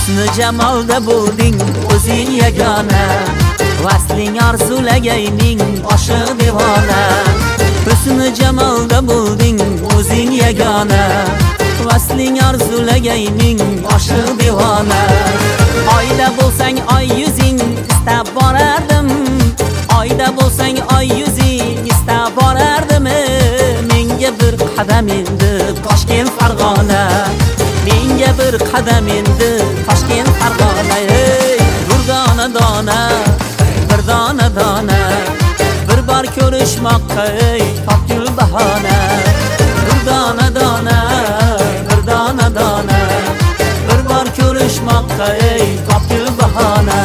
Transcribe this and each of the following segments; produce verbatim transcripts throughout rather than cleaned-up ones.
husni jamolda bo'lding o'zing yagona, vasling arzulagayning oshiq devona. Husni jamolda bo'lding o'zing yagona, vasling arzulagayning oshiq devona. Oyda bo'lsang oy yuzing istab borardim, oyda bo'lsang oy yuzing istab borardim. Menga bir qadam endi Toshkent Farg'ona, menga bir qadam endi Toshkent Farg'ona. Ey Durdona dona, bir dona dona, bir bor ko'rishmoqqa ey topgil bahona. Durdona dona, bir dona dona, bir bor ko'rishmoqqa ey topgil bahona.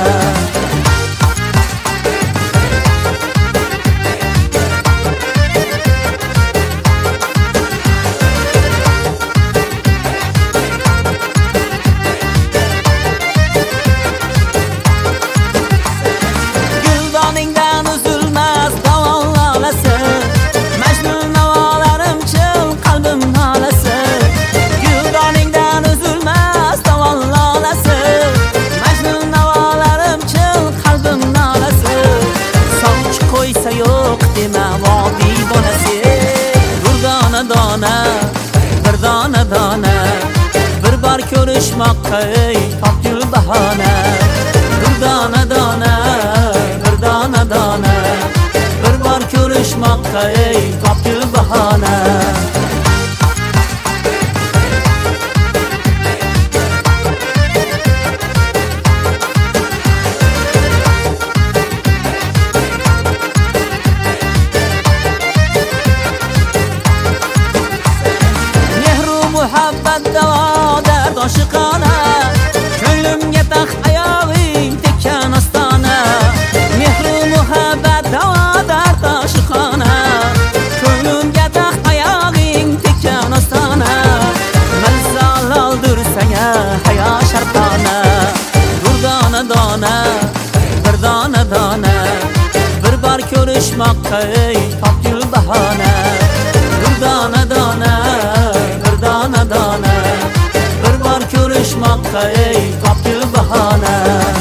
Bir dona dona, bir bor ko'rishmoqqa ey topgil bahona. Durdona dona, bir dona dona, bir bor ko'rishmoqqa ey topgil bahona. Muhabbat davoda oshiqona, ko'nglimga taxt oyog'ing tekkan ostona. Mehru muhabbat davoda oshiqona, ko'nglimga taxt oyog'ing tekkan ostona. Malzal oldirsanga hayo shartona. Durdona dona, bir dona dona, bir bor ko'rishmoqqa ey topgil bahona. Durdona dona, dona dona, bir bor ko'rishmoqqa ey topgil bahona.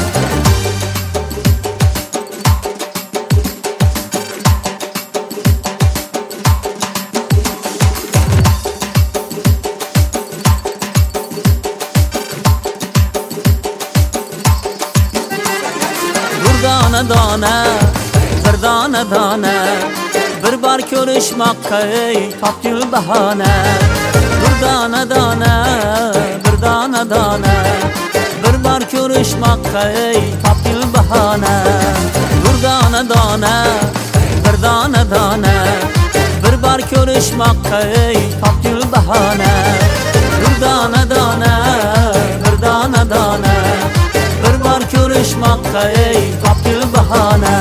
Durdona dona, bir dona dona, bir bor ko'rishmoqqa ey topgil bahona. Durdona dona, bir dona dona, bir bor ko'rishmoqqa ey topgil bahona. Durdona dona, bir dona dona, bir bor ko'rishmoqqa ey topgil bahona. Durdona dona, bir dona dona, bir bor ko'rishmoqqa ey topgil bahona.